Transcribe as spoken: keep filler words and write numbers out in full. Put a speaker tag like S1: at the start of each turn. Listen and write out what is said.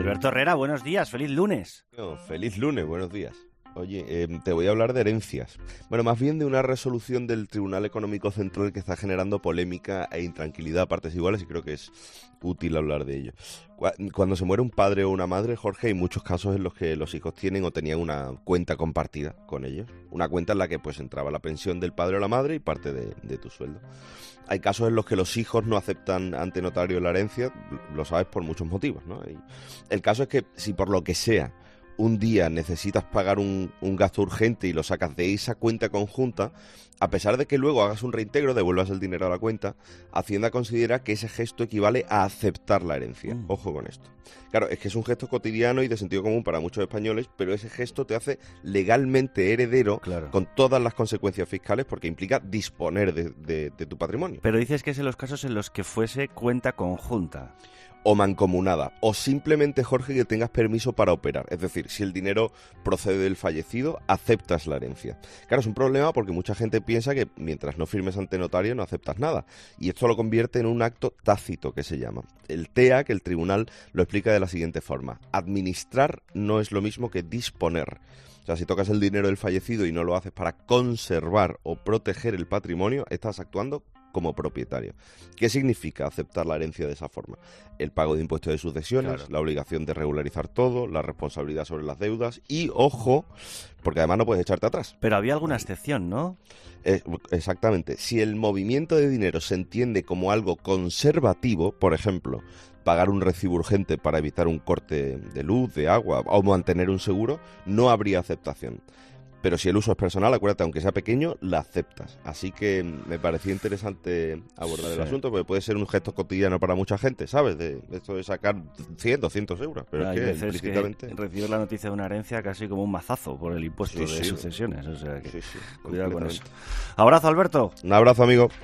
S1: Alberto Herrera, buenos días, feliz lunes.
S2: No, feliz lunes, buenos días. Oye, eh, te voy a hablar de herencias. Bueno, más bien de una resolución del Tribunal Económico Central que está generando polémica e intranquilidad a partes iguales y creo que es útil hablar de ello. Cuando se muere un padre o una madre, Jorge, hay muchos casos en los que los hijos tienen o tenían una cuenta compartida con ellos. Una cuenta en la que pues entraba la pensión del padre o la madre y parte de, de tu sueldo. Hay casos en los que los hijos no aceptan ante notario la herencia, lo sabes por muchos motivos, ¿no? Y el caso es que si por lo que sea un día necesitas pagar un, un gasto urgente y lo sacas de esa cuenta conjunta, a pesar de que luego hagas un reintegro, devuelvas el dinero a la cuenta, Hacienda considera que ese gesto equivale a aceptar la herencia. Mm. Ojo con esto. Claro, es que es un gesto cotidiano y de sentido común para muchos españoles, pero ese gesto te hace legalmente heredero, claro, con todas las consecuencias fiscales porque implica disponer de, de, de tu patrimonio.
S1: Pero dices que es en los casos en los que fuese cuenta conjunta.
S2: O mancomunada, o simplemente, Jorge, que tengas permiso para operar. Es decir, si el dinero procede del fallecido, aceptas la herencia. Claro, es un problema porque mucha gente piensa que mientras no firmes ante notario no aceptas nada. Y esto lo convierte en un acto tácito, que se llama. El T E A, que el tribunal lo explica de la siguiente forma. Administrar no es lo mismo que disponer. O sea, si tocas el dinero del fallecido y no lo haces para conservar o proteger el patrimonio, estás actuando como propietario. ¿Qué significa aceptar la herencia de esa forma? El pago de impuestos de sucesiones, claro, la obligación de regularizar todo, la responsabilidad sobre las deudas y, ojo, porque además no puedes echarte atrás.
S1: Pero había alguna excepción, ¿no?
S2: Eh, exactamente. Si el movimiento de dinero se entiende como algo conservativo, por ejemplo, pagar un recibo urgente para evitar un corte de luz, de agua o mantener un seguro, no habría aceptación. Pero si el uso es personal, acuérdate, aunque sea pequeño, la aceptas. Así que me parecía interesante abordar sí. el asunto, porque puede ser un gesto cotidiano para mucha gente, ¿sabes? De, de esto de sacar cien, doscientos euros. Pero
S1: hay
S2: es que
S1: veces
S2: implícitamente...
S1: que recibir la noticia de una herencia casi como un mazazo por el impuesto sí, de sí. sucesiones. O sea que
S2: sí, sí,
S1: cuidado con eso. Abrazo, Alberto.
S2: Un abrazo, amigo.